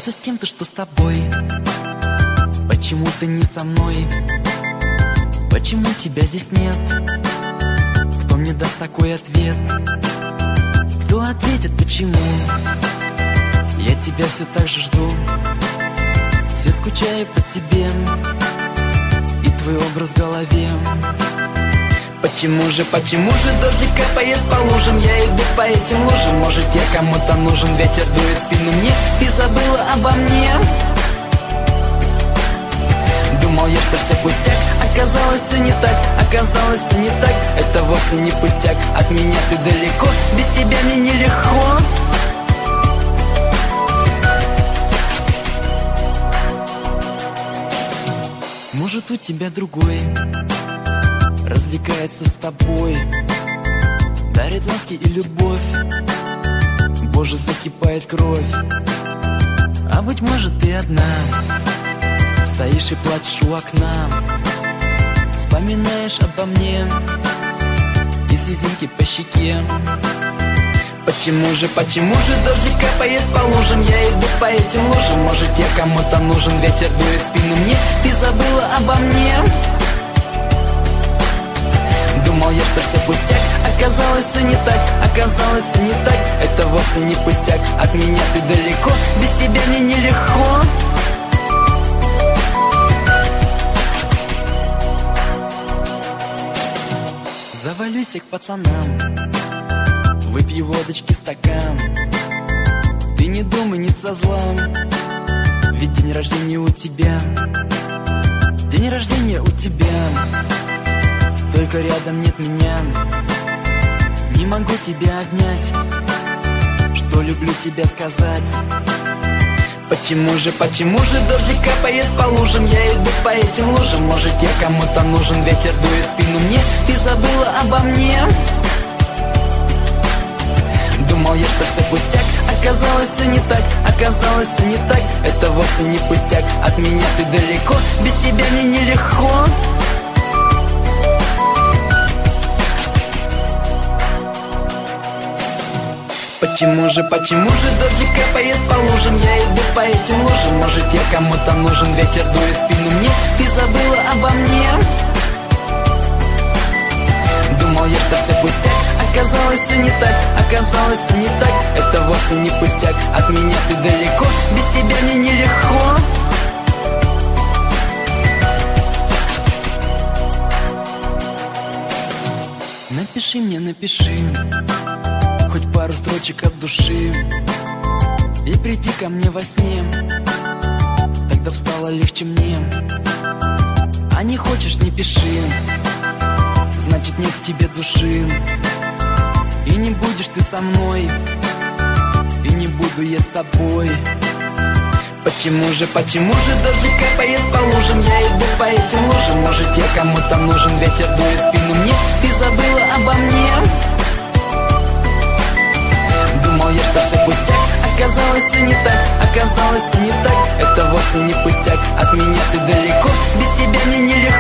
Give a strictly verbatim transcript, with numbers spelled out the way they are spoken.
Где-то с кем-то, что с тобой? Почему ты не со мной? Почему тебя здесь нет? Кто мне даст такой ответ? Кто ответит, почему? Я тебя все так же жду, все скучаю по тебе и твой образ в голове. Почему же, почему же дождик капает по лужам? Я иду по этим лужам. Может, я кому-то нужен, ветер дует в спину мне. Ты забыла обо мне? Думал я, что все пустяк, оказалось все не так. Оказалось все не так, это вовсе не пустяк. От меня ты далеко, без тебя мне нелегко. Может, у тебя другой развлекается с тобой, дарит ласки и любовь. Боже, закипает кровь. А быть может, ты одна стоишь и плачешь у окна, вспоминаешь обо мне и слезинки по щеке. Почему же, почему же дождик капает по лужам? Я иду по этим лужам. Может, я кому-то нужен, ветер дует в спину мне. Ты забыла обо мне? Думал я, что все пустяк, оказалось все не так. Оказалось все не так, это вовсе не пустяк. От меня ты далеко, без тебя мне нелегко. Завалюсь я к пацанам, выпью водочки стакан. Ты не думай, не со зла, ведь день рождения у тебя. День рождения у тебя, только рядом нет меня. Не могу тебя обнять, что люблю тебя сказать. Почему же, почему же дождик капает по лужам? Я иду по этим лужам. Может, я кому-то нужен, ветер дует в спину мне. Ты забыла обо мне? Думал я, что все пустяк, оказалось все не так. Оказалось все не так, это вовсе не пустяк. От меня ты далеко, без тебя мне нелегко. Почему же, почему же дождик капает по лужам? Я иду по этим лужам. Может, я кому-то нужен, ветер дует в спину мне. Ты забыла обо мне? Думал я, что все пустяк, оказалось все не так. Оказалось все не так, это вовсе не пустяк. От меня ты далеко, без тебя мне нелегко. Напиши мне, напиши хоть пару строчек от души и приди ко мне во сне, тогда встало легче мне. А не хочешь, не пиши, значит нет в тебе души. И не будешь ты со мной, и не буду я с тобой. Почему же, почему же дождик капает по лужам? Я иду по этим лужам. Может, я кому-то нужен, ветер дует в спину мне. Ты забыла обо мне? Думал я, что все пустяк, оказалось все не так. Оказалось все не так, это вовсе не пустяк. От меня ты далеко, без тебя мне нелегко.